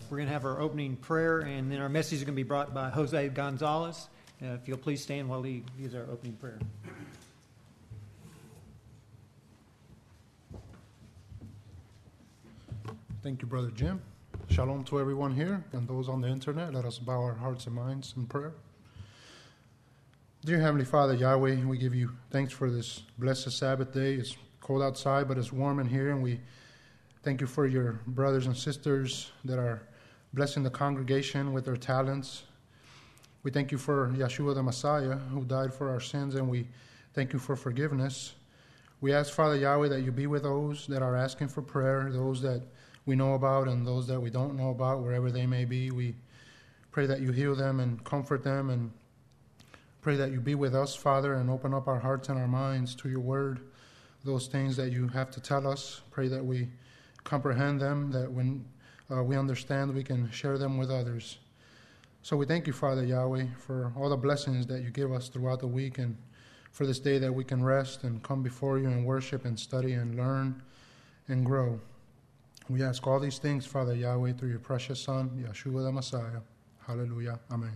we're going to have our opening prayer, and then our message is going to be brought by Jose Gonzalez. If you'll please stand while he gives our opening prayer. Thank you, Brother Jim. Shalom to everyone here and those on the internet. Let us bow our hearts and minds in prayer. Dear Heavenly Father, Yahweh, we give you thanks for this blessed Sabbath day. It's cold outside, but it's warm in here, and we thank you for your brothers and sisters that are blessing the congregation with their talents. We thank you for Yeshua the Messiah, who died for our sins, and we thank you for forgiveness. We ask, Father Yahweh, that you be with those that are asking for prayer, those that we know about and those that we don't know about, wherever they may be. We pray that you heal them and comfort them, and pray that you be with us, Father, and open up our hearts and our minds to your word, those things that you have to tell us. Pray that we comprehend them, that when we understand, we can share them with others. So we thank you, Father Yahweh, for all the blessings that you give us throughout the week, and for this day that we can rest and come before you and worship and study and learn and grow. We ask all these things, Father Yahweh, through your precious Son, Yeshua the Messiah. Hallelujah. Amen.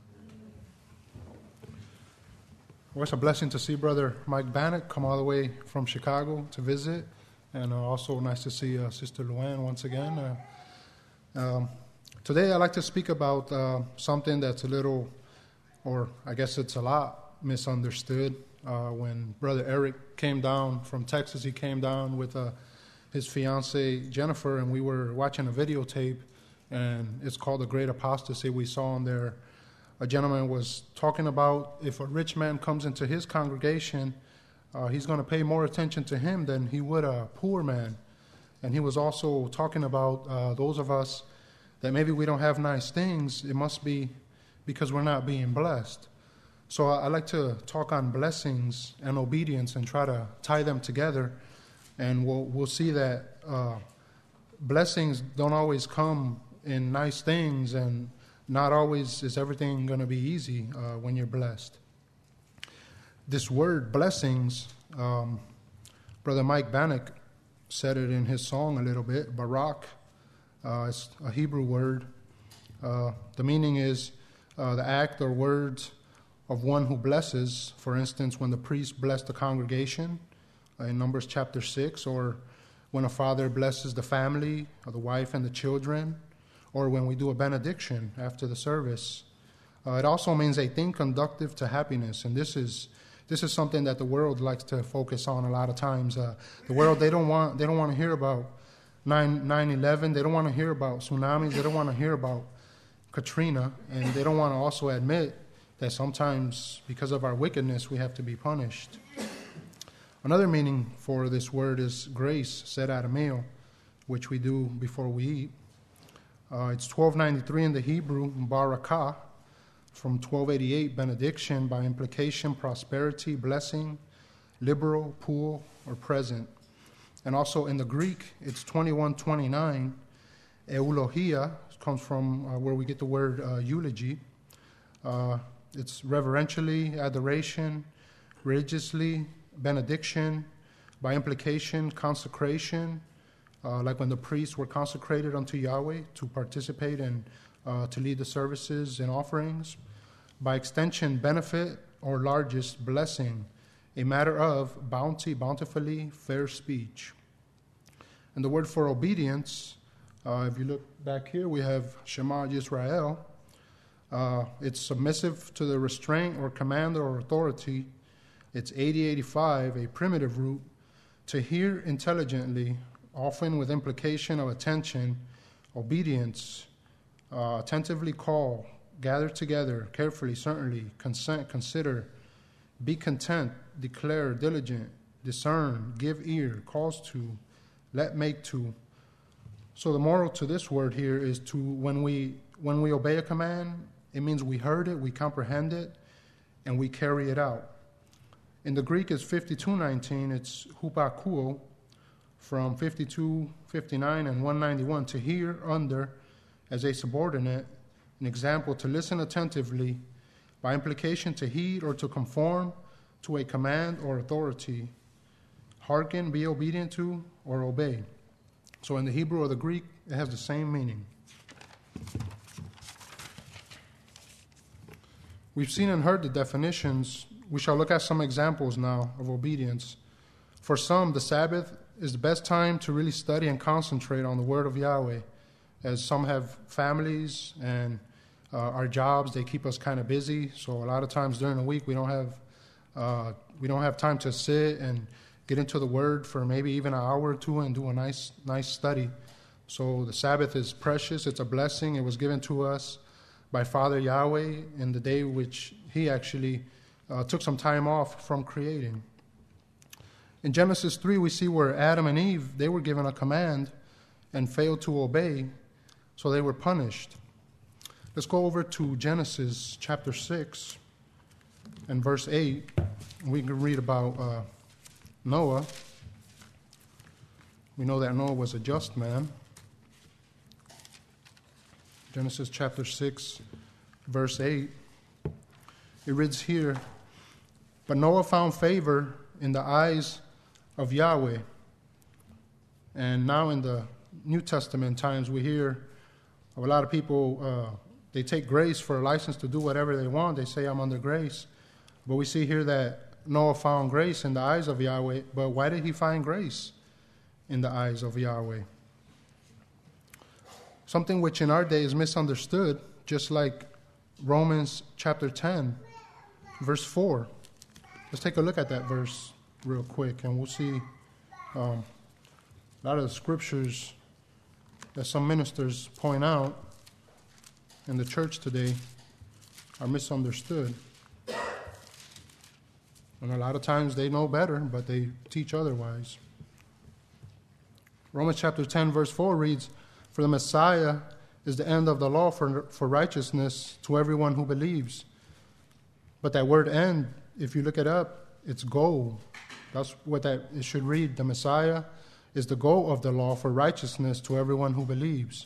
Well, it's a blessing to see Brother Mike Bannock come all the way from Chicago to visit, and also nice to see Sister Luann once again. Today I'd like to speak about something that's a little, or I guess it's a lot, misunderstood. When Brother Eric came down from Texas, he came down with his fiancee Jennifer, and we were watching a videotape, and it's called The Great Apostasy. We saw on there a gentleman was talking about if a rich man comes into his congregation, he's going to pay more attention to him than he would a poor man. And he was also talking about those of us that maybe we don't have nice things. It must be because we're not being blessed. So I like to talk on blessings and obedience and try to tie them together. And we'll see that blessings don't always come in nice things, and not always is everything going to be easy when you're blessed. This word, blessings, Brother Mike Bannock said it in his song a little bit, barak. It's a Hebrew word. The meaning is the act or words of one who blesses. For instance, when the priest blessed the congregation, in Numbers chapter 6, or when a father blesses the family, or the wife and the children, or when we do a benediction after the service. It also means a thing conducive to happiness, and this is something that the world likes to focus on a lot of times. The world, they don't want to hear about 9/11. They don't want to hear about tsunamis. They don't want to hear about Katrina, and they don't want to also admit that sometimes because of our wickedness we have to be punished. Another meaning for this word is grace, said at a meal, which we do before we eat. It's 1293 in the Hebrew, barakah, from 1288, benediction, by implication, prosperity, blessing, liberal, pool, or present. And also in the Greek, it's 2129, eulogia, comes from where we get the word eulogy. It's reverentially, adoration, religiously, benediction, by implication, consecration, like when the priests were consecrated unto Yahweh to participate and to lead the services and offerings. By extension, benefit or largest blessing, a matter of bounty, bountifully, fair speech. And the word for obedience, if you look back here, we have Shema Yisrael. It's submissive to the restraint or command or authority. It's 8085, a primitive root, to hear intelligently, often with implication of attention, obedience, attentively call, gather together, carefully, certainly, consent, consider, be content, declare, diligent, discern, give ear, cause to, let make to. So the moral to this word here is to when we obey a command, it means we heard it, we comprehend it, and we carry it out. In the Greek, it's 5219. It's hupakuo, from 5259 and 191. To hear under as a subordinate, an example, to listen attentively, by implication, to heed or to conform to a command or authority. Hearken, be obedient to, or obey. So in the Hebrew or the Greek, it has the same meaning. We've seen and heard the definitions. We shall look at some examples now of obedience. For some, the Sabbath is the best time to really study and concentrate on the Word of Yahweh, as some have families and our jobs. They keep us kind of busy, so a lot of times during the week we don't have time to sit and get into the Word for maybe even an hour or two and do a nice study. So the Sabbath is precious. It's a blessing. It was given to us by Father Yahweh in the day which He actually took some time off from creating. In Genesis 3, we see where Adam and Eve, they were given a command and failed to obey, so they were punished. Let's go over to Genesis chapter 6 and verse 8. We can read about Noah. We know that Noah was a just man. Genesis chapter 6, verse 8. It reads here, "But Noah found favor in the eyes of Yahweh." And now in the New Testament times, we hear of a lot of people, they take grace for a license to do whatever they want. They say, I'm under grace. But we see here that Noah found grace in the eyes of Yahweh. But why did he find grace in the eyes of Yahweh? Something which in our day is misunderstood, just like Romans chapter 10, verse 4. Let's take a look at that verse real quick, and we'll see a lot of the scriptures that some ministers point out in the church today are misunderstood. And a lot of times they know better, but they teach otherwise. Romans chapter 10, verse 4 reads, "For the Messiah is the end of the law for righteousness to everyone who believes." But that word end, if you look it up, it's goal. That's what it should read. The Messiah is the goal of the law for righteousness to everyone who believes.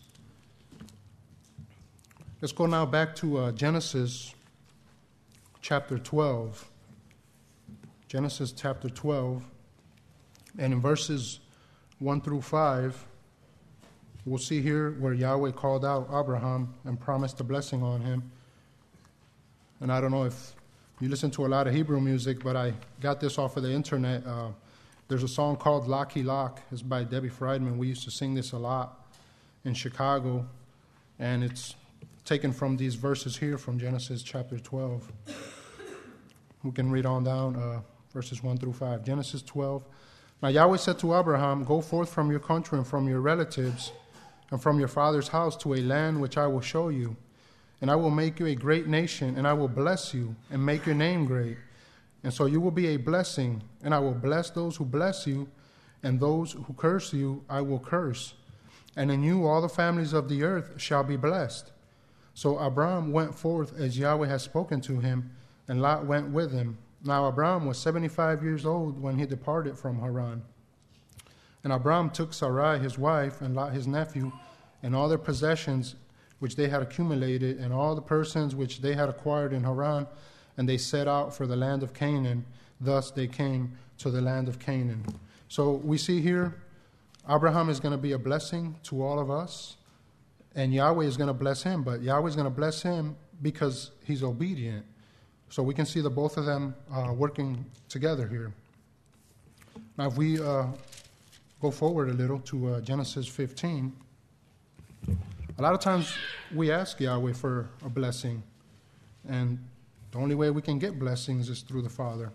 Let's go now back to Genesis chapter 12. Genesis chapter 12. And in verses 1 through 5, we'll see here where Yahweh called out Abraham and promised a blessing on him. And I don't know if you listen to a lot of Hebrew music, but I got this off of the internet. There's a song called Locky Lock. It's by Debbie Friedman. We used to sing this a lot in Chicago. And it's taken from these verses here from Genesis chapter 12. We can read on down verses 1 through 5. Genesis 12. "Now Yahweh said to Abraham, Go forth from your country and from your relatives and from your father's house to a land which I will show you. And I will make you a great nation, and I will bless you and make your name great. And so you will be a blessing, and I will bless those who bless you, and those who curse you I will curse. And in you all the families of the earth shall be blessed. So Abram went forth as Yahweh had spoken to him, and Lot went with him. Now Abram was 75 years old when he departed from Haran. And Abram took Sarai his wife, and Lot his nephew, and all their possessions which they had accumulated, and all the persons which they had acquired in Haran, and they set out for the land of Canaan. Thus they came to the land of Canaan." So we see here, Abraham is going to be a blessing to all of us, and Yahweh is going to bless him, but Yahweh is going to bless him because he's obedient. So we can see the both of them working together here. Now if we go forward a little to Genesis 15, a lot of times we ask Yahweh for a blessing, and the only way we can get blessings is through the Father.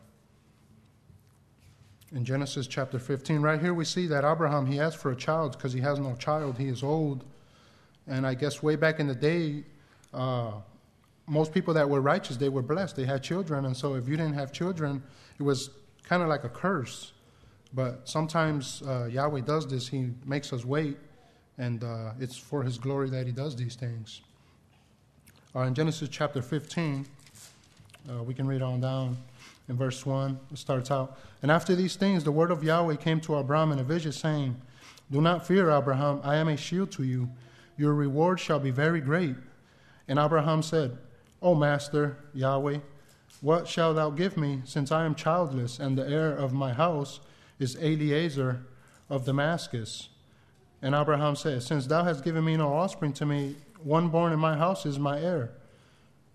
In Genesis chapter 15, right here we see that Abraham, he asked for a child because he has no child. He is old. And I guess way back in the day, most people that were righteous, they were blessed. They had children. And so if you didn't have children, it was kind of like a curse. But sometimes Yahweh does this. He makes us wait. And it's for his glory that he does these things. In Genesis chapter 15, we can read on down in verse 1. It starts out, "And after these things, the word of Yahweh came to Abram in a vision, saying, Do not fear, Abraham, I am a shield to you. Your reward shall be very great. And Abraham said, O Master, Yahweh, what shalt thou give me, since I am childless, and the heir of my house is Eliezer of Damascus? And Abraham said, Since thou hast given me no offspring to me, one born in my house is my heir.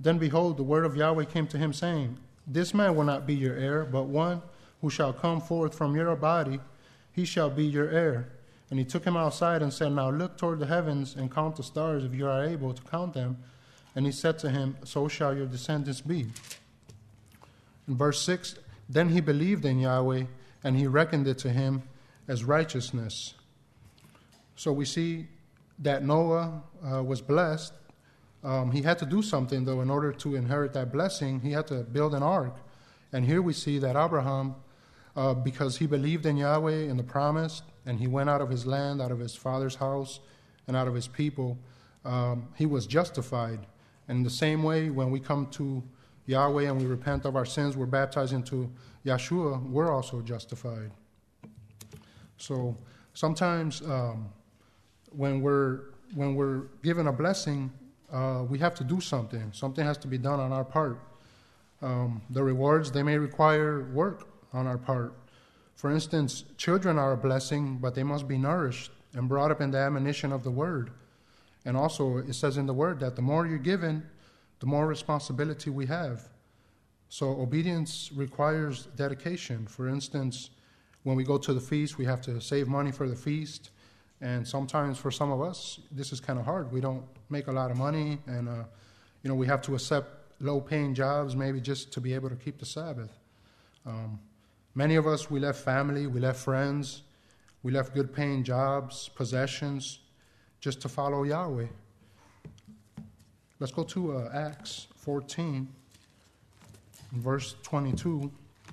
Then behold, the word of Yahweh came to him, saying, This man will not be your heir, but one who shall come forth from your body, he shall be your heir. And he took him outside and said, Now look toward the heavens and count the stars, if you are able to count them. And he said to him, So shall your descendants be. In verse 6, Then he believed in Yahweh, and he reckoned it to him as righteousness. So we see that Noah was blessed. He had to do something, though, in order to inherit that blessing. He had to build an ark. And here we see that Abraham, because he believed in Yahweh and the promise, and he went out of his land, out of his father's house, and out of his people, he was justified. And in the same way, when we come to Yahweh and we repent of our sins, we're baptized into Yeshua, we're also justified. So sometimes when we're given a blessing, we have to do something. Something has to be done on our part. The rewards, they may require work on our part. For instance, children are a blessing, but they must be nourished and brought up in the admonition of the Word. And also, it says in the Word that the more you're given, the more responsibility we have. So obedience requires dedication. For instance, when we go to the feast, we have to save money for the feast. And sometimes for some of us, this is kind of hard. We don't make a lot of money, and we have to accept low-paying jobs maybe just to be able to keep the Sabbath. Many of us, we left family, we left friends, we left good-paying jobs, possessions, just to follow Yahweh. Let's go to Acts 14, verse 22.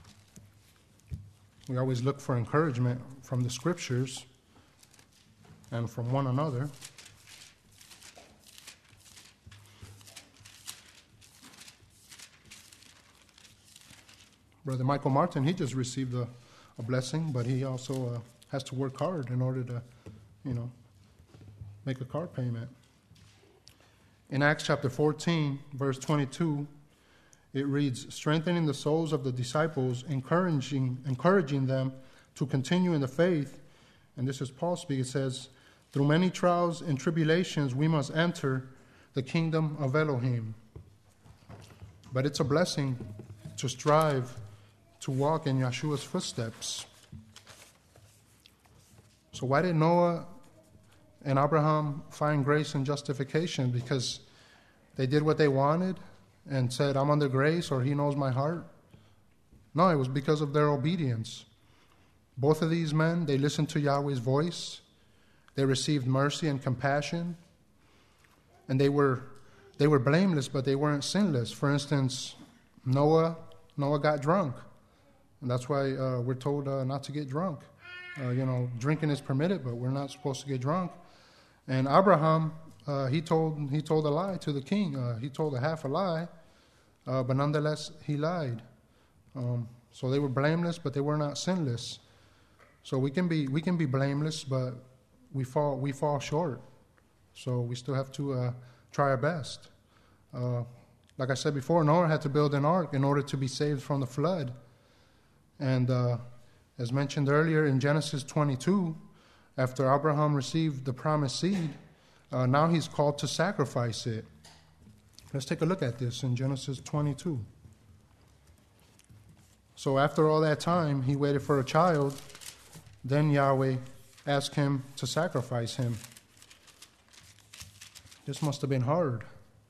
We always look for encouragement from the Scriptures and from one another. Brother Michael Martin, he just received a blessing, but he also has to work hard in order to, make a car payment. In Acts chapter 14, verse 22, it reads, Strengthening the souls of the disciples, encouraging them to continue in the faith. And this is Paul speaking. It says, Through many trials and tribulations we must enter the kingdom of Elohim. But it's a blessing to strive to walk in Yeshua's footsteps. So why did Noah and Abraham find grace and justification? Because they did what they wanted and said, I'm under grace, or he knows my heart? No, it was because of their obedience. Both of these men, they listened to Yahweh's voice. They received mercy and compassion. And they were blameless, but they weren't sinless. For instance, Noah got drunk. And that's why we're told not to get drunk. Drinking is permitted, but we're not supposed to get drunk. And Abraham, he told a lie to the king. He told a half a lie, but nonetheless he lied. So they were blameless, but they were not sinless. So we can be blameless, but we fall short. So we still have to try our best. Like I said before, Noah had to build an ark in order to be saved from the flood. And as mentioned earlier in Genesis 22, after Abraham received the promised seed, now he's called to sacrifice it. Let's take a look at this in Genesis 22. So after all that time, he waited for a child. Then Yahweh asked him to sacrifice him. This must have been hard.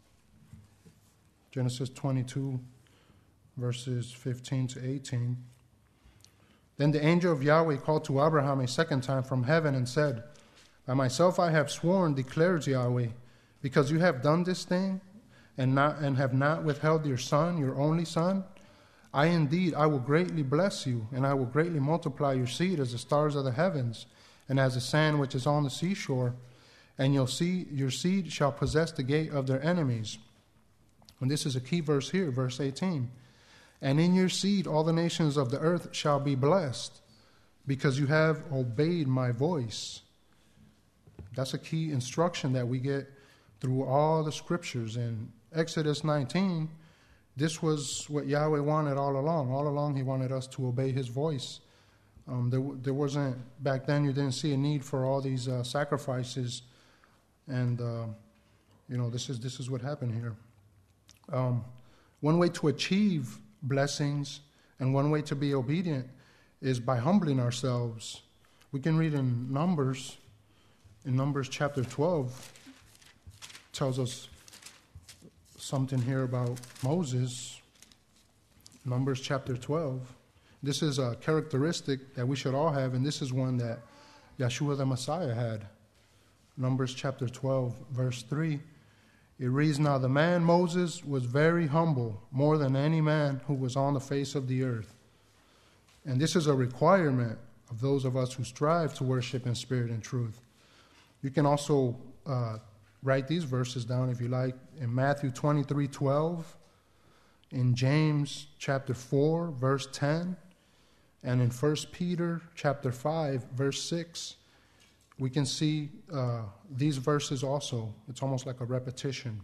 Genesis 22, verses 15 to 18. Then the angel of Yahweh called to Abraham a second time from heaven and said, By myself I have sworn, declares Yahweh, because you have done this thing and have not withheld your son, your only son, I will greatly bless you, and I will greatly multiply your seed as the stars of the heavens, and as the sand which is on the seashore. And your seed shall possess the gate of their enemies. And this is a key verse here, verse 18. And in your seed all the nations of the earth shall be blessed, because you have obeyed my voice. That's a key instruction that we get through all the scriptures. In Exodus 19, this was what Yahweh wanted all along. All along he wanted us to obey his voice. There wasn't, back then you didn't see a need for all these sacrifices. And, this is what happened here. One way to achieve blessings and one way to be obedient is by humbling ourselves. We can read in Numbers chapter 12, tells us something here about Moses. Numbers chapter 12. This is a characteristic that we should all have, and this is one that Yeshua the Messiah had. Numbers chapter 12, verse 3. It reads, "Now the man Moses was very humble, more than any man who was on the face of the earth." And this is a requirement of those of us who strive to worship in spirit and truth. You can also write these verses down if you like. In Matthew 23:12, in James chapter 4, verse 10, and in 1 Peter chapter 5, verse 6, we can see these verses also. It's almost like a repetition.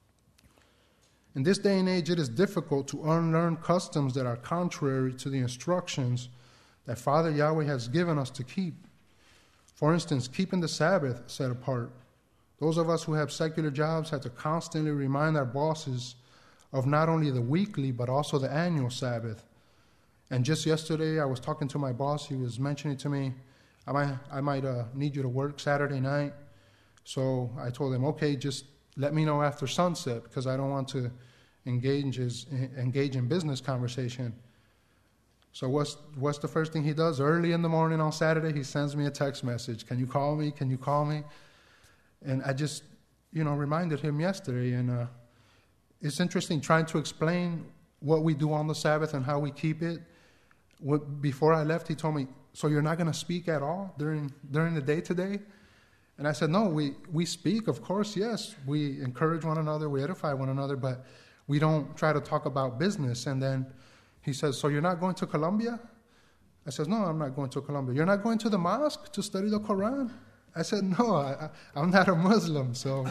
In this day and age, it is difficult to unlearn customs that are contrary to the instructions that Father Yahweh has given us to keep. For instance, keeping the Sabbath set apart. Those of us who have secular jobs have to constantly remind our bosses of not only the weekly, but also the annual Sabbath. And just yesterday, I was talking to my boss. He was mentioning to me, I might need you to work Saturday night. So I told him, okay, just let me know after sunset, because I don't want to engage in business conversation. So what's the first thing he does? Early in the morning on Saturday, he sends me a text message. Can you call me? Can you call me? And I just, reminded him yesterday. And it's interesting trying to explain what we do on the Sabbath and how we keep it. Before I left, he told me, so you're not going to speak at all during the day today? And I said, no, we speak, of course, yes. We encourage one another, we edify one another, but we don't try to talk about business. And then he says, so you're not going to Colombia? I said, no, I'm not going to Colombia. You're not going to the mosque to study the Quran? I said, no, I'm not a Muslim. So,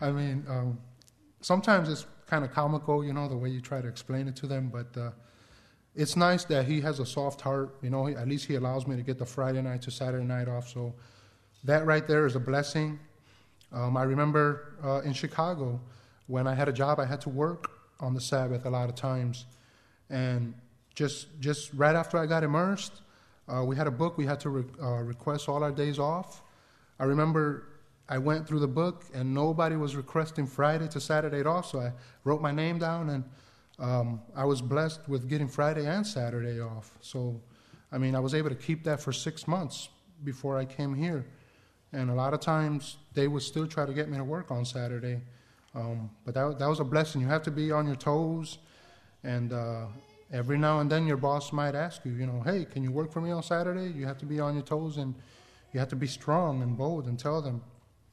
sometimes it's kind of comical, the way you try to explain it to them, but it's nice that he has a soft heart. At least he allows me to get the Friday night to Saturday night off. So that right there is a blessing. I remember in Chicago, when I had a job, I had to work on the Sabbath a lot of times. And just right after I got immersed, we had a book. We had to request all our days off. I remember I went through the book, and nobody was requesting Friday to Saturday off. So I wrote my name down, and I was blessed with getting Friday and Saturday off. So, I was able to keep that for 6 months before I came here. And a lot of times, they would still try to get me to work on Saturday. But that was a blessing. You have to be on your toes. And every now and then, your boss might ask you, hey, can you work for me on Saturday? You have to be on your toes, and you have to be strong and bold and tell them.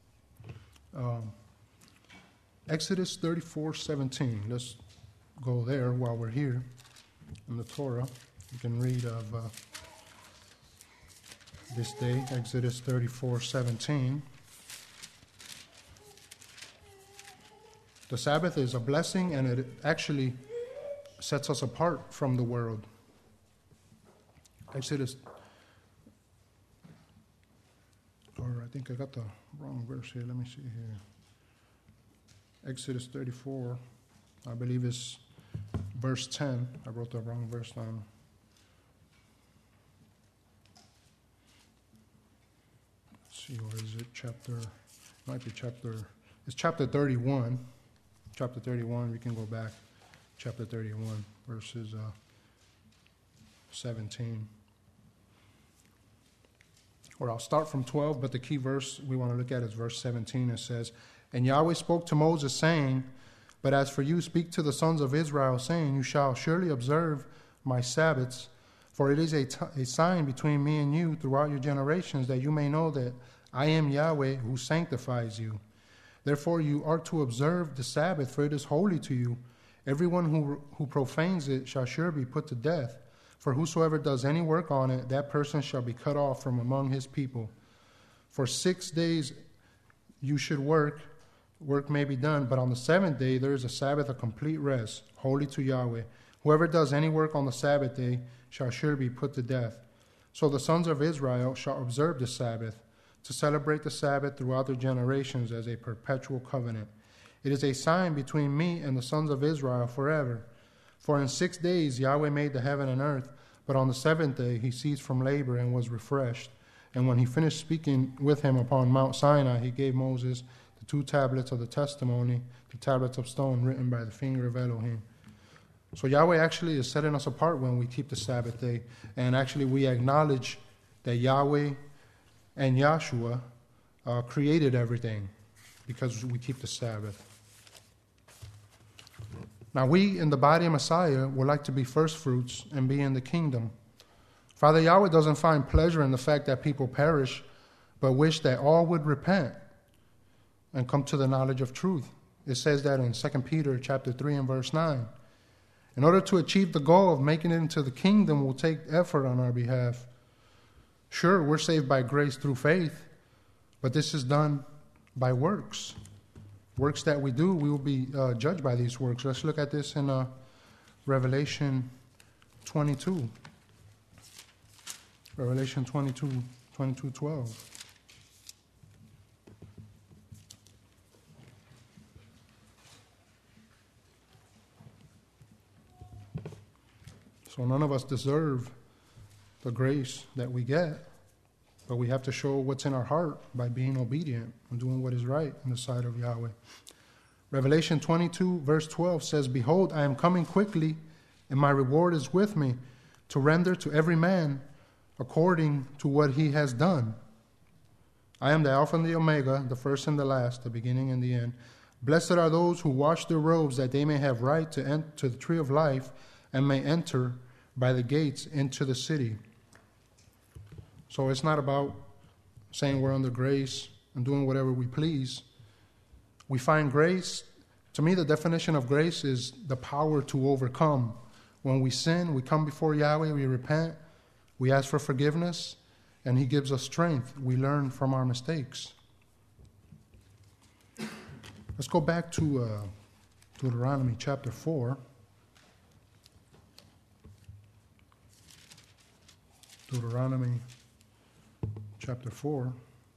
Exodus 34:17. Let's go there while we're here in the Torah. You can read of this day, Exodus 34:17. The Sabbath is a blessing, and it actually sets us apart from the world. Exodus, or I think I got the wrong verse here. Let me see here. Exodus 34, I believe is verse 10. I wrote the wrong verse down. Let's see, where is it? It's chapter 31. Chapter 31, we can go back. Chapter 31, verses 17. Or I'll start from 12, but the key verse we want to look at is verse 17. It says, "And Yahweh spoke to Moses, saying, But as for you, speak to the sons of Israel, saying, You shall surely observe my Sabbaths, for it is a sign between me and you throughout your generations, that you may know that I am Yahweh who sanctifies you. Therefore you are to observe the Sabbath, for it is holy to you. Everyone who profanes it shall surely be put to death. For whosoever does any work on it, that person shall be cut off from among his people. For 6 days you should work may be done, but on the seventh day there is a Sabbath, a complete rest, holy to Yahweh. Whoever does any work on the Sabbath day shall surely be put to death. So the sons of Israel shall observe the Sabbath, to celebrate the Sabbath throughout their generations as a perpetual covenant. It is a sign between me and the sons of Israel forever. For in 6 days Yahweh made the heaven and earth, but on the seventh day he ceased from labor and was refreshed. And when he finished speaking with him upon Mount Sinai, he gave Moses the 2 tablets of the testimony, the tablets of stone written by the finger of Elohim. So Yahweh actually is setting us apart when we keep the Sabbath day. And actually we acknowledge that Yahweh and Yahshua created everything because we keep the Sabbath. Now we in the body of Messiah would like to be first fruits and be in the kingdom. Father Yahweh doesn't find pleasure in the fact that people perish, but wish that all would repent and come to the knowledge of truth. It says that in 2 Peter chapter 3 and verse 9. In order to achieve the goal of making it into the kingdom will take effort on our behalf. Sure, we're saved by grace through faith, but this is done by works. Works that we do, we will be judged by these works. Let's look at this in Revelation 22. Revelation 22:12. So none of us deserve the grace that we get, but we have to show what's in our heart by being obedient and doing what is right in the sight of Yahweh. Revelation 22 verse 12 says, Behold, I am coming quickly, and my reward is with me, to render to every man according to what he has done. I am the Alpha and the Omega, the first and the last, the beginning and the end. Blessed are those who wash their robes, that they may have right to enter the tree of life, and may enter by the gates into the city. So it's not about saying we're under grace and doing whatever we please. We find grace. To me, the definition of grace is the power to overcome. When we sin, we come before Yahweh, we repent, we ask for forgiveness, and He gives us strength. We learn from our mistakes. Let's go back to Deuteronomy chapter 4. Deuteronomy chapter 4.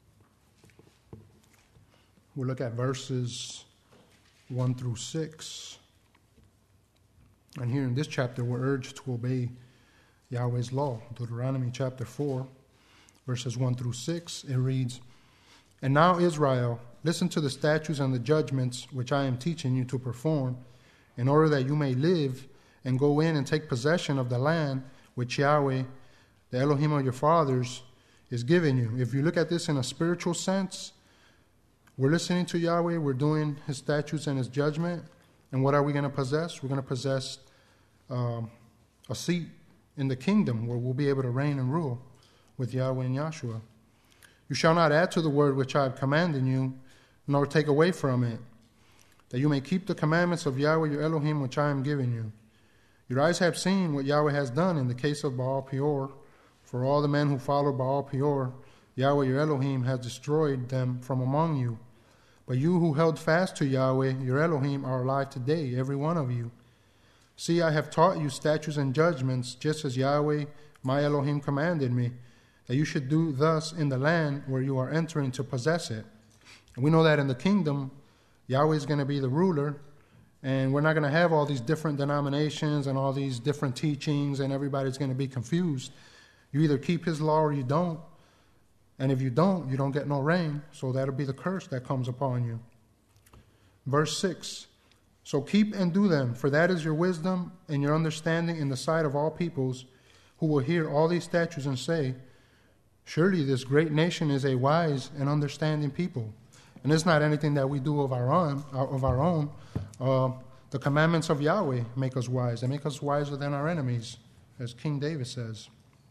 We'll look at verses 1 through 6. And here in this chapter, we're urged to obey Yahweh's law. Deuteronomy chapter 4, verses 1 through 6, it reads, And now, Israel, listen to the statutes and the judgments which I am teaching you to perform, in order that you may live and go in and take possession of the land which Yahweh, the Elohim of your fathers, is giving you. If you look at this in a spiritual sense, we're listening to Yahweh, we're doing His statutes and His judgment, and what are we going to possess? We're going to possess a seat in the kingdom where we'll be able to reign and rule with Yahweh and Yahshua. You shall not add to the word which I have commanded you, nor take away from it, that you may keep the commandments of Yahweh your Elohim which I am giving you. Your eyes have seen what Yahweh has done in the case of Baal Peor. For all the men who followed Baal Peor, Yahweh your Elohim has destroyed them from among you. But you who held fast to Yahweh your Elohim are alive today, every one of you. See, I have taught you statutes and judgments, just as Yahweh my Elohim commanded me, that you should do thus in the land where you are entering to possess it. And we know that in the kingdom, Yahweh is going to be the ruler, and we're not going to have all these different denominations and all these different teachings, and everybody's going to be confused. You either keep His law or you don't. And if you don't get no rain. So that'll be the curse that comes upon you. Verse 6. So keep and do them, for that is your wisdom and your understanding in the sight of all peoples, who will hear all these statutes and say, Surely this great nation is a wise and understanding people. And it's not anything that we do of our own. The commandments of Yahweh make us wise. They make us wiser than our enemies, as King David says.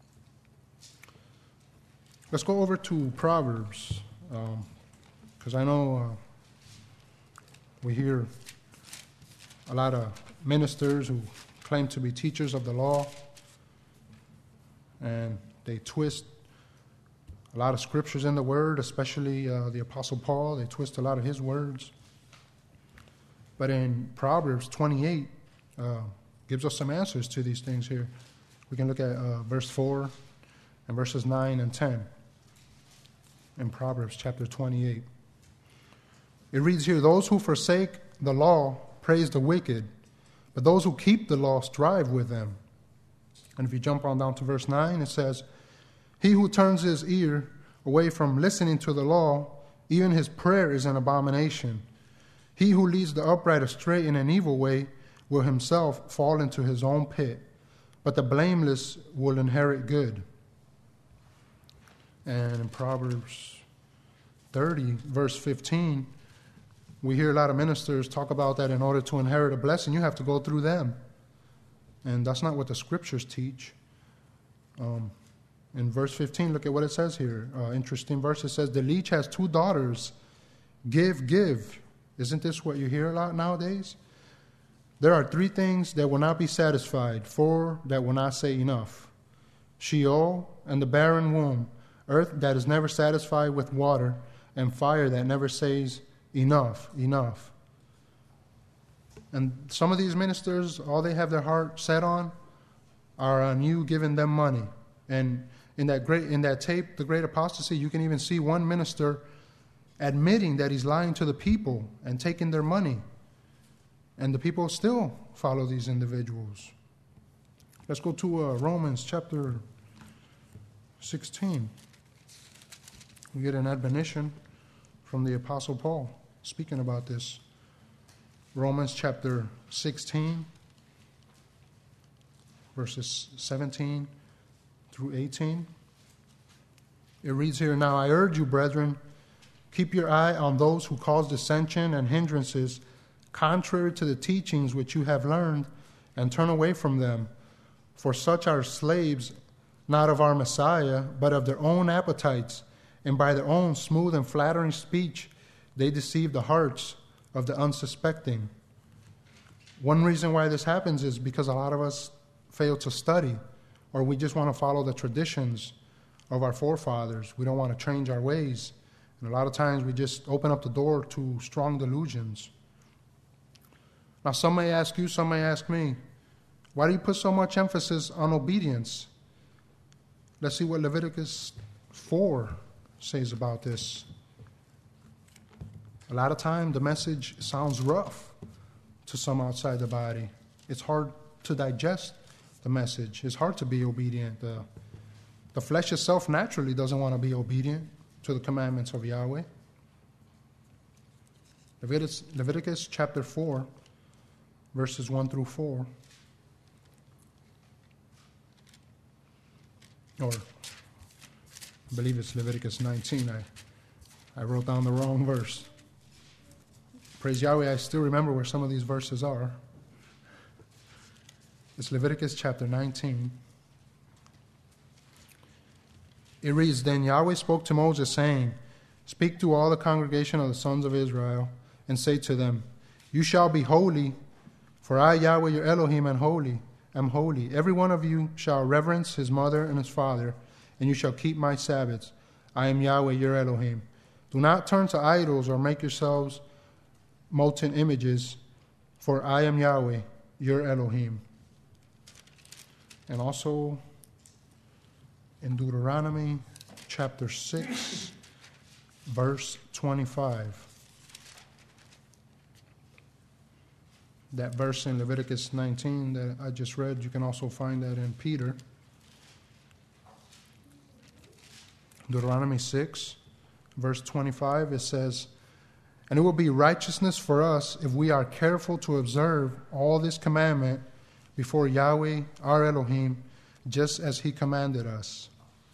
Let's go over to Proverbs, because I know we hear a lot of ministers who claim to be teachers of the law, and they twist a lot of scriptures in the Word, especially the Apostle Paul. They twist a lot of his words. But in Proverbs 28, gives us some answers to these things here. We can look at verse 4 and verses 9 and 10 in Proverbs chapter 28. It reads here, Those who forsake the law praise the wicked, but those who keep the law strive with them. And if you jump on down to verse 9, it says, he who turns his ear away from listening to the law, even his prayer is an abomination. He who leads the upright astray in an evil way will himself fall into his own pit, but the blameless will inherit good. And in Proverbs 30, verse 15, we hear a lot of ministers talk about that in order to inherit a blessing, you have to go through them. And that's not what the scriptures teach. In verse 15, look at what it says here. Interesting verse. It says, the leech has 2 daughters. Give, give. Isn't this what you hear a lot nowadays? There are 3 things that will not be satisfied, 4 that will not say enough. Sheol and the barren womb, earth that is never satisfied with water, and fire that never says enough, enough. And some of these ministers, all they have their heart set on are on you giving them money. And in that tape, The Great Apostasy, you can even see one minister admitting that he's lying to the people and taking their money. And the people still follow these individuals. Let's go to Romans chapter 16. We get an admonition from the Apostle Paul speaking about this. Romans chapter 16, verses 17 through 18. It reads here, now I urge you, brethren, keep your eye on those who cause dissension and hindrances contrary to the teachings which you have learned, and turn away from them. For such are slaves, not of our Messiah, but of their own appetites, and by their own smooth and flattering speech they deceive the hearts of the unsuspecting. One reason why this happens is because a lot of us fail to study, or we just want to follow the traditions of our forefathers. We don't want to change our ways. And a lot of times we just open up the door to strong delusions. Now some may ask you, some may ask me, why do you put so much emphasis on obedience? Let's see what Leviticus 4 says about this. A lot of time the message sounds rough to some outside the body. It's hard to digest the message. It's hard to be obedient. The flesh itself naturally doesn't want to be obedient to the commandments of Yahweh. Leviticus chapter 4, verses 1 through 4. Or I believe it's Leviticus 19. I wrote down the wrong verse. Praise Yahweh, I still remember where some of these verses are. It's Leviticus chapter 19. It reads, then Yahweh spoke to Moses, saying, speak to all the congregation of the sons of Israel, and say to them, you shall be holy, for I, Yahweh, your Elohim, am holy. Every one of you shall reverence his mother and his father, and you shall keep my Sabbaths. I am Yahweh, your Elohim. Do not turn to idols or make yourselves molten images, for I am Yahweh, your Elohim. And also in Deuteronomy chapter 6, verse 25. That verse in Leviticus 19 that I just read, you can also find that in Peter. Deuteronomy 6, verse 25, it says, and it will be righteousness for us if we are careful to observe all this commandment before Yahweh, our Elohim, just as he commanded us.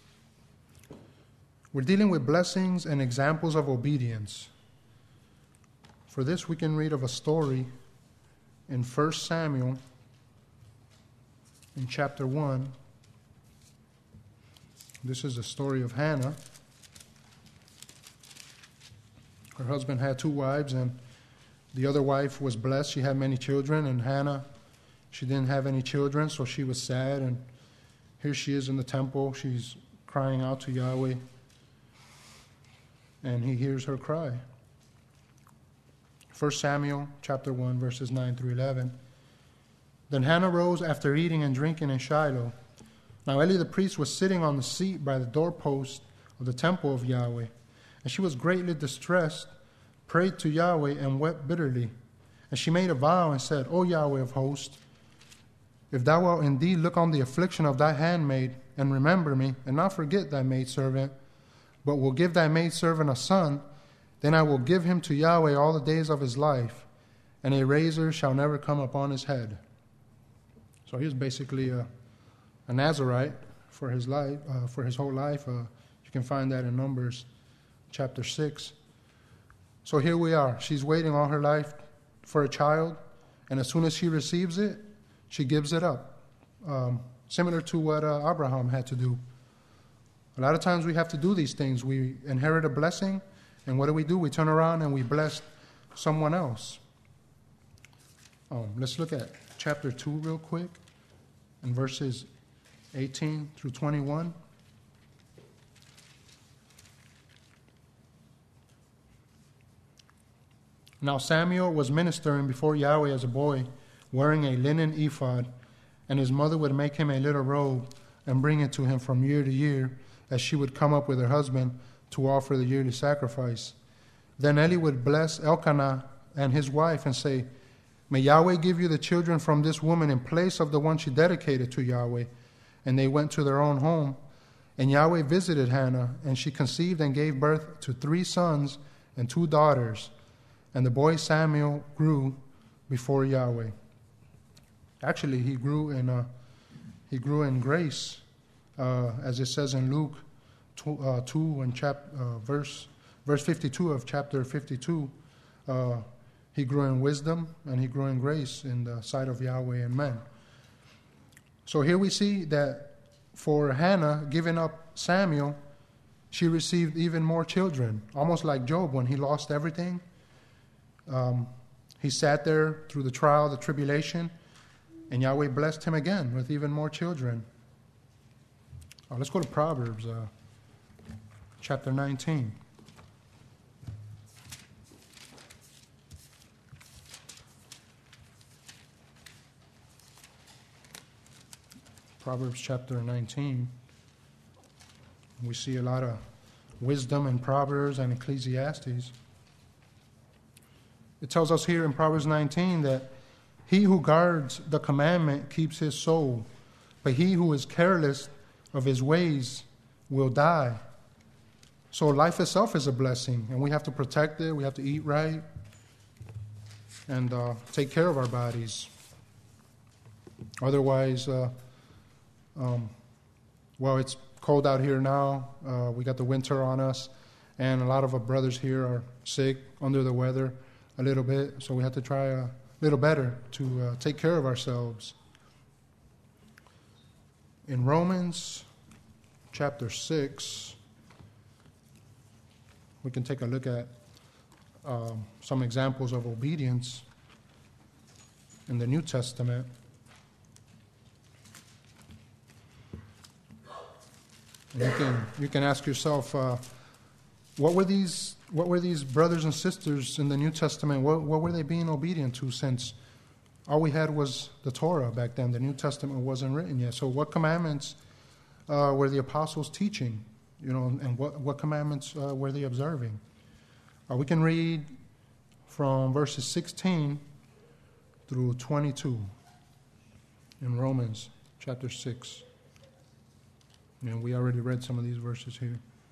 We're dealing with blessings and examples of obedience. For this, we can read of a story in 1 Samuel, in chapter 1. This is the story of Hannah. Her husband had 2 wives, and the other wife was blessed. She had many children, and Hannah, she didn't have any children, so she was sad. And here she is in the temple. She's crying out to Yahweh, and he hears her cry. 1 Samuel chapter 1, verses 9 through 11. Then Hannah rose after eating and drinking in Shiloh. Now Eli the priest was sitting on the seat by the doorpost of the temple of Yahweh. And she was greatly distressed, prayed to Yahweh, and wept bitterly. And she made a vow and said, O Yahweh of hosts, if thou wilt indeed look on the affliction of thy handmaid, and remember me, and not forget thy maidservant, but will give thy maidservant a son, then I will give him to Yahweh all the days of his life, and a razor shall never come upon his head. So he was basically a Nazirite for his life, for his whole life. You can find that in Numbers chapter 6. So here we are. She's waiting all her life for a child, and as soon as she receives it, she gives it up. Similar to what Abraham had to do. A lot of times we have to do these things. We inherit a blessing, and what do? We turn around and we bless someone else. Let's look at chapter 2 real quick, and verses 18 through 21. Now Samuel was ministering before Yahweh as a boy, wearing a linen ephod, and his mother would make him a little robe and bring it to him from year to year, as she would come up with her husband to offer the yearly sacrifice. Then Eli would bless Elkanah and his wife and say, May Yahweh give you the children from this woman in place of the one she dedicated to Yahweh. And they went to their own home. And Yahweh visited Hannah, and she conceived and gave birth to 3 sons and 2 daughters. And the boy Samuel grew before Yahweh. Actually, he grew in grace, as it says in Luke 2 and verse 52 of chapter 52. He grew in wisdom and he grew in grace in the sight of Yahweh and men. So here we see that for Hannah giving up Samuel, she received even more children, almost like Job when he lost everything. He sat there through the trial, the tribulation, and Yahweh blessed him again with even more children. Let's go to Proverbs chapter 19. Proverbs chapter 19. We see a lot of wisdom in Proverbs and Ecclesiastes. It tells us here in Proverbs 19 that he who guards the commandment keeps his soul, but he who is careless of his ways will die. So life itself is a blessing, and we have to protect it. We have to eat right and take care of our bodies. Otherwise, it's cold out here now. We got the winter on us, and a lot of our brothers here are sick, under the weather a little bit, so we have to try a little better to take care of ourselves. In Romans chapter 6, we can take a look at some examples of obedience in the New Testament. And you can ask yourself, what were these brothers and sisters in the New Testament? What were they being obedient to? Since all we had was the Torah back then, the New Testament wasn't written yet. So what commandments were the apostles teaching? And what commandments were they observing? We can read from verses 16 through 22 in Romans chapter 6. And we already read some of these verses here.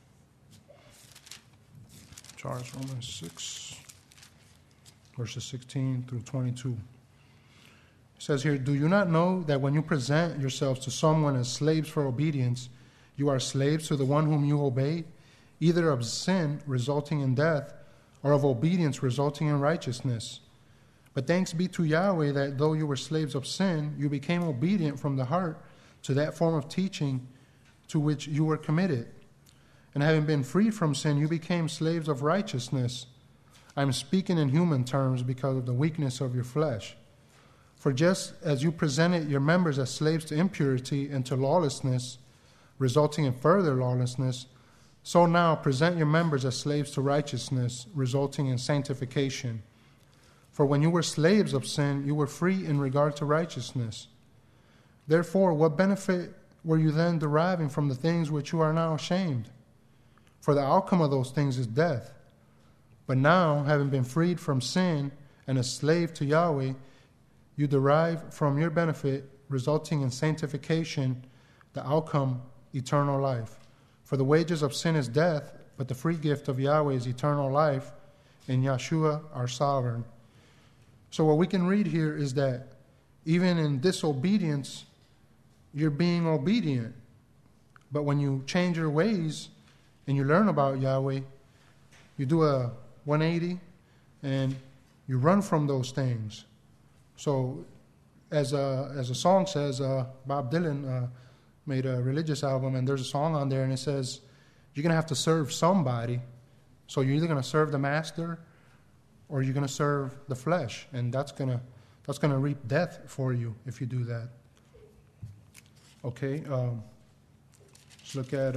Charles, Romans 6, verses 16 through 22. It says here, Do you not know that when you present yourselves to someone as slaves for obedience, you are slaves to the one whom you obey, either of sin resulting in death, or of obedience resulting in righteousness? But thanks be to Yahweh that though you were slaves of sin, you became obedient from the heart to that form of teaching to which you were committed. And having been freed from sin, you became slaves of righteousness. I am speaking in human terms because of the weakness of your flesh. For just as you presented your members as slaves to impurity and to lawlessness, resulting in further lawlessness, so now present your members as slaves to righteousness, resulting in sanctification. For when you were slaves of sin, you were free in regard to righteousness. Therefore, what benefit were you then deriving from the things which you are now ashamed? For the outcome of those things is death. But now, having been freed from sin and a slave to Yahweh, you derive from your benefit, resulting in sanctification, the outcome, eternal life. For the wages of sin is death, but the free gift of Yahweh is eternal life in Yeshua, our sovereign. So what we can read here is that even in disobedience, you're being obedient. But when you change your ways and you learn about Yahweh, you do a 180 and you run from those things. So as a song says, Bob Dylan made a religious album, and there's a song on there, and it says, you're going to have to serve somebody. So you're either going to serve the master or you're going to serve the flesh, and that's going to reap death for you if you do that. Okay, let's look at,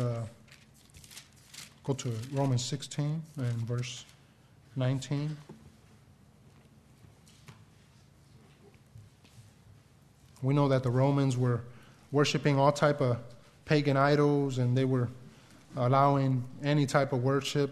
go to Romans 16 and verse 19. We know that the Romans were worshiping all type of pagan idols, and they were allowing any type of worship,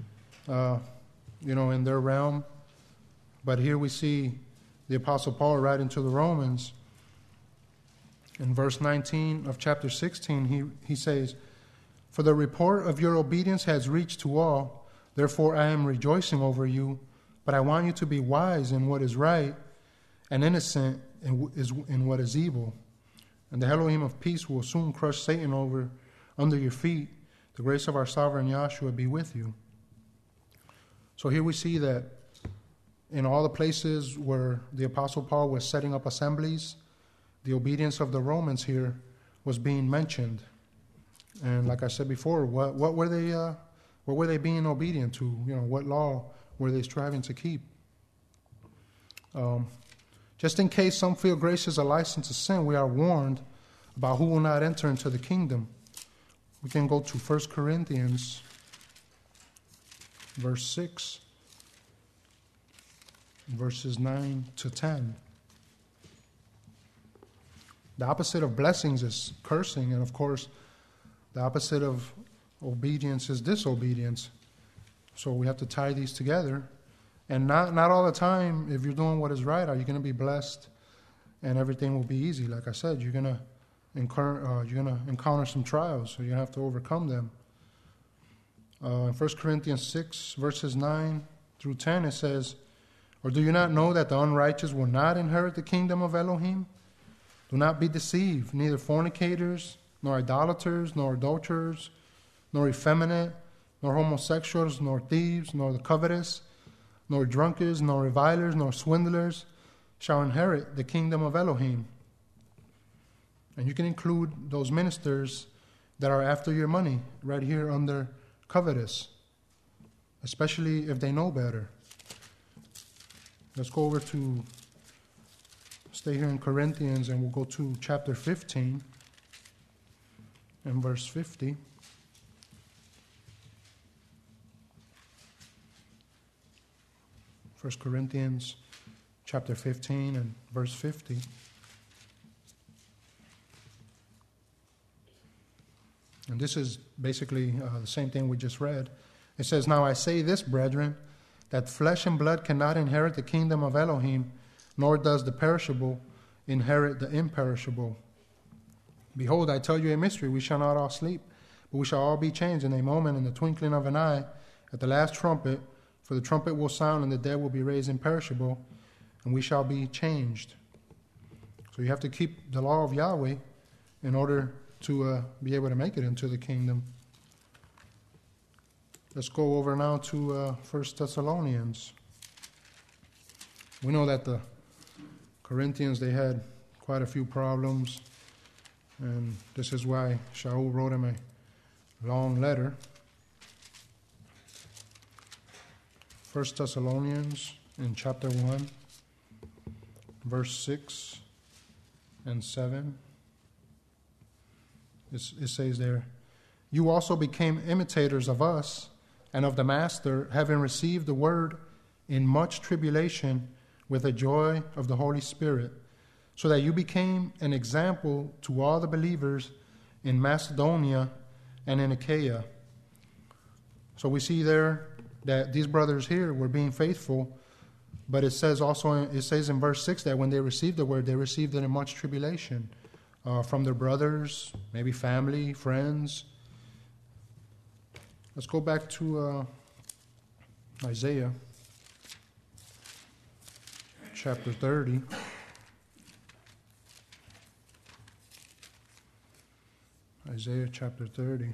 in their realm. But here we see the Apostle Paul writing to the Romans. In verse 19 of chapter 16, he says, "For the report of your obedience has reached to all. Therefore I am rejoicing over you. But I want you to be wise in what is right and innocent in what is evil. And the Elohim of peace will soon crush Satan under your feet. The grace of our sovereign Yahshua be with you." So here we see that in all the places where the Apostle Paul was setting up assemblies, the obedience of the Romans here was being mentioned. And like I said before, what were they being obedient to? What law were they striving to keep? Just in case some feel grace is a license to sin, we are warned about who will not enter into the kingdom. We can go to 1 Corinthians, verse 6, verses 9 to 10. The opposite of blessings is cursing, and of course, the opposite of obedience is disobedience. So we have to tie these together. And not all the time, if you're doing what is right, are you going to be blessed and everything will be easy. Like I said, you're going to encounter some trials, so you have to overcome them. In 1 Corinthians 6, verses 9 through 10, it says, "Or do you not know that the unrighteous will not inherit the kingdom of Elohim? Do not be deceived, neither fornicators, nor idolaters, nor adulterers, nor effeminate, nor homosexuals, nor thieves, nor the covetous, nor drunkards, nor revilers, nor swindlers shall inherit the kingdom of Elohim." And you can include those ministers that are after your money right here under covetous, especially if they know better. Let's go over to, stay here in Corinthians, and we'll go to chapter 15 and verse 50. First Corinthians chapter 15 and verse 50. And this is basically the same thing we just read. It says, "Now I say this, brethren, that flesh and blood cannot inherit the kingdom of Elohim, nor does the perishable inherit the imperishable. Behold, I tell you a mystery. We shall not all sleep, but we shall all be changed in a moment, in the twinkling of an eye, at the last trumpet. For the trumpet will sound, and the dead will be raised imperishable, and we shall be changed." So you have to keep the law of Yahweh in order to be able to make it into the kingdom. Let's go over now to 1 Thessalonians. We know that the Corinthians, they had quite a few problems, and this is why Shaul wrote him a long letter. 1 Thessalonians in chapter 1, verse 6 and 7. It says there, "You also became imitators of us and of the Master, having received the word in much tribulation with the joy of the Holy Spirit, so that you became an example to all the believers in Macedonia and in Achaia." So we see there that these brothers here were being faithful But it says in verse 6 that when they received the word, they received it in much tribulation from their brothers, maybe family, friends. Let's go back to Isaiah chapter 30. Isaiah chapter 30.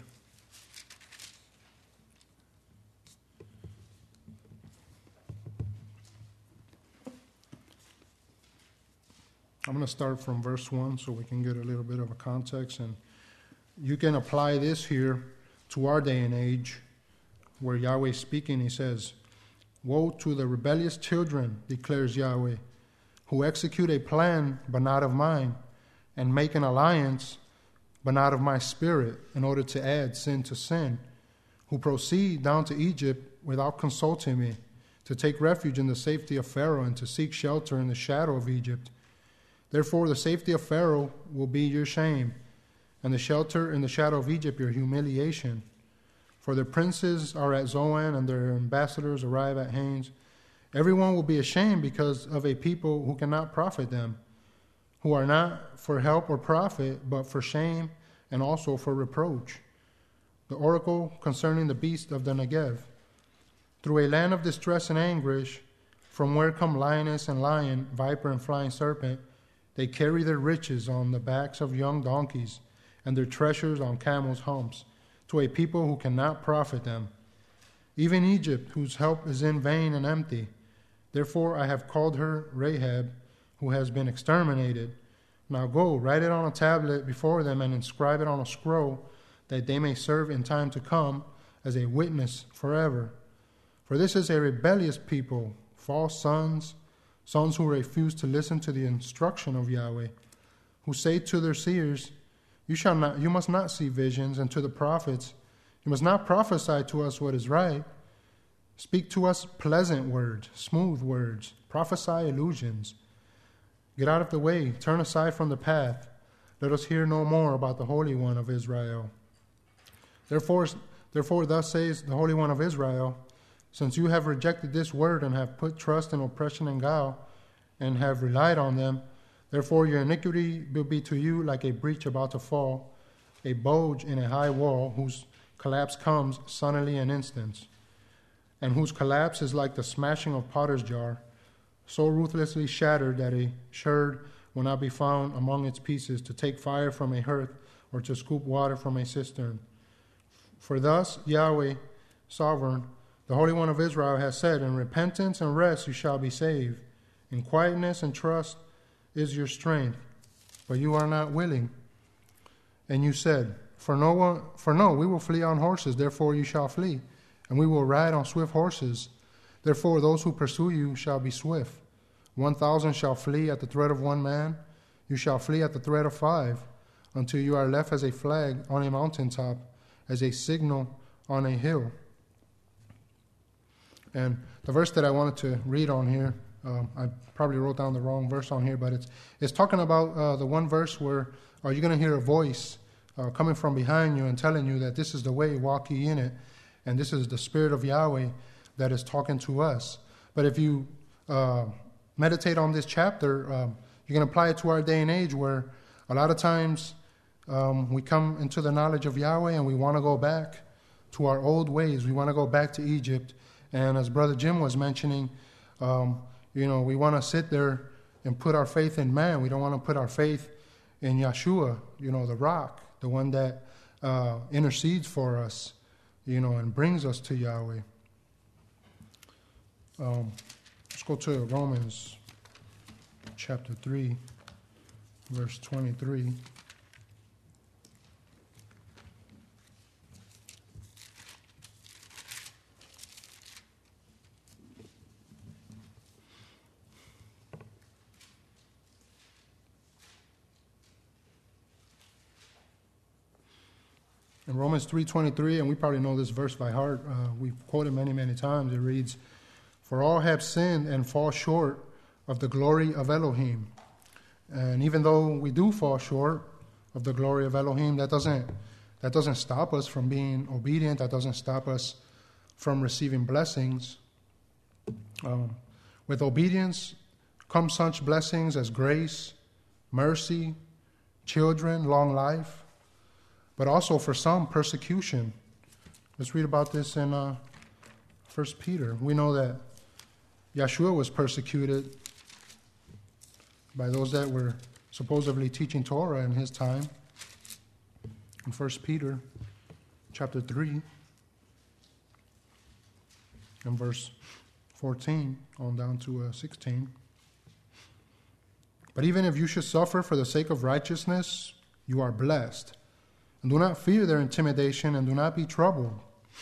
I'm going to start from verse 1 so we can get a little bit of a context. And you can apply this here to our day and age where Yahweh is speaking. He says, "Woe to the rebellious children, declares Yahweh, who execute a plan but not of mine, and make an alliance but not of my spirit, in order to add sin to sin, who proceed down to Egypt without consulting me, to take refuge in the safety of Pharaoh and to seek shelter in the shadow of Egypt. Therefore the safety of Pharaoh will be your shame, and the shelter in the shadow of Egypt your humiliation. For their princes are at Zoan, and their ambassadors arrive at Hanes. Everyone will be ashamed because of a people who cannot profit them, who are not for help or profit, but for shame and also for reproach. The oracle concerning the beast of the Negev. Through a land of distress and anguish, from where come lioness and lion, viper and flying serpent, they carry their riches on the backs of young donkeys, and their treasures on camels' humps, to a people who cannot profit them. Even Egypt, whose help is in vain and empty. Therefore I have called her Rahab, who has been exterminated. Now go, write it on a tablet before them and inscribe it on a scroll, that they may serve in time to come as a witness forever. For this is a rebellious people, false sons who refuse to listen to the instruction of Yahweh, who say to their seers, you must not see visions, and to the prophets, you must not prophesy to us what is right. Speak to us pleasant words, smooth words, prophesy illusions. Get out of the way, turn aside from the path. Let us hear no more about the Holy One of Israel. Therefore, thus says the Holy One of Israel, since you have rejected this word and have put trust in oppression and guile, and have relied on them, therefore your iniquity will be to you like a breach about to fall, a bulge in a high wall, whose collapse comes suddenly and instant, and whose collapse is like the smashing of potter's jar, so ruthlessly shattered that a sherd will not be found among its pieces to take fire from a hearth or to scoop water from a cistern. For thus Yahweh, sovereign, the Holy One of Israel, has said, in repentance and rest you shall be saved. In quietness and trust is your strength, but you are not willing. And you said, For no, we will flee on horses, therefore you shall flee, and we will ride on swift horses. Therefore those who pursue you shall be swift. 1,000 shall flee at the threat of one man. You shall flee at the threat of 5, until you are left as a flag on a mountaintop, as a signal on a hill. And the verse that I wanted to read on here, I probably wrote down the wrong verse on here, but it's talking about the one verse where you're going to hear a voice coming from behind you and telling you that this is the way, walk ye in it, and this is the Spirit of Yahweh that is talking to us. But if you meditate on this chapter, you can apply it to our day and age, where a lot of times we come into the knowledge of Yahweh and we want to go back to our old ways. We want to go back to Egypt. And as Brother Jim was mentioning, we want to sit there and put our faith in man. We don't want to put our faith in Yeshua, the rock, the one that intercedes for us, and brings us to Yahweh. Let's go to Romans chapter 3, verse 23. In Romans 3:23, and we probably know this verse by heart, we've quoted many, many times, it reads, For all have sinned and fall short of the glory of Elohim. And even though we do fall short of the glory of Elohim, that doesn't stop us from being obedient. That doesn't stop us from receiving blessings. With obedience come such blessings as grace, mercy, children, long life, but also for some, persecution. Let's read about this in 1 Peter. We know that Yeshua was persecuted by those that were supposedly teaching Torah in his time. In 1 Peter chapter 3 and verse 14 on down to 16. But even if you should suffer for the sake of righteousness, you are blessed. And do not fear their intimidation, and do not be troubled.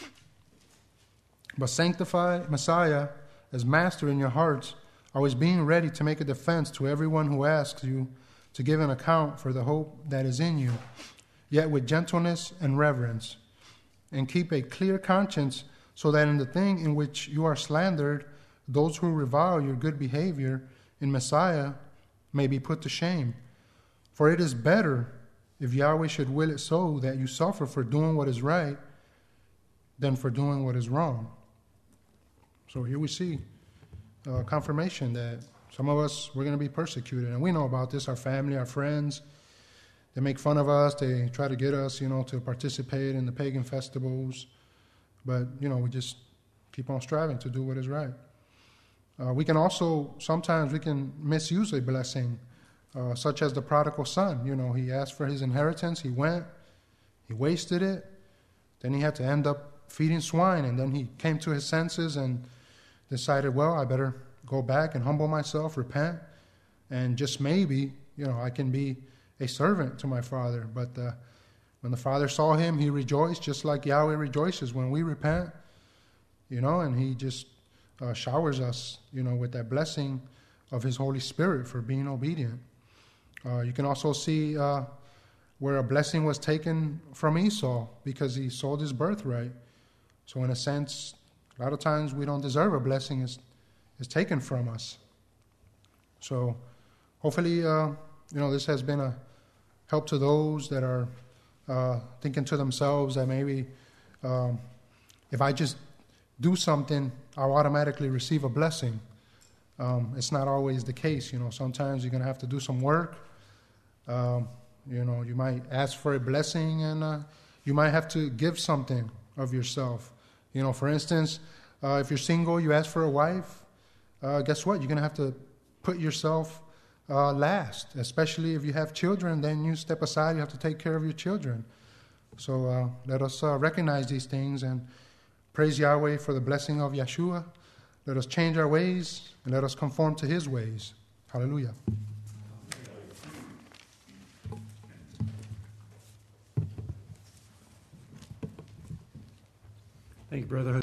But sanctify Messiah as master in your hearts, always being ready to make a defense to everyone who asks you to give an account for the hope that is in you, yet with gentleness and reverence. And keep a clear conscience, so that in the thing in which you are slandered, those who revile your good behavior in Messiah may be put to shame. For it is better, if Yahweh should will it so, that you suffer for doing what is right than for doing what is wrong. So here we see confirmation that some of us, we're going to be persecuted. And we know about this, our family, our friends. They make fun of us. They try to get us, to participate in the pagan festivals. But, we just keep on striving to do what is right. We can also, sometimes we can misuse a blessing, such as the prodigal son. He asked for his inheritance. He went, he wasted it. Then he had to end up feeding swine. And then he came to his senses and decided, well, I better go back and humble myself, repent. And just maybe, I can be a servant to my father. But when the father saw him, he rejoiced, just like Yahweh rejoices when we repent, and he just showers us, with that blessing of his Holy Spirit for being obedient. You can also see where a blessing was taken from Esau because he sold his birthright. So in a sense, a lot of times we don't deserve a blessing is taken from us. So hopefully, this has been a help to those that are thinking to themselves that maybe if I just do something, I'll automatically receive a blessing. It's not always the case. Sometimes you're going to have to do some work. You might ask for a blessing, and you might have to give something of yourself. For instance, if you're single, you ask for a wife. Guess what? You're going to have to put yourself last. Especially if you have children, then you step aside. You have to take care of your children. So let us recognize these things and praise Yahweh for the blessing of Yeshua. Let us change our ways and let us conform to his ways. Hallelujah. Thank you, Brother.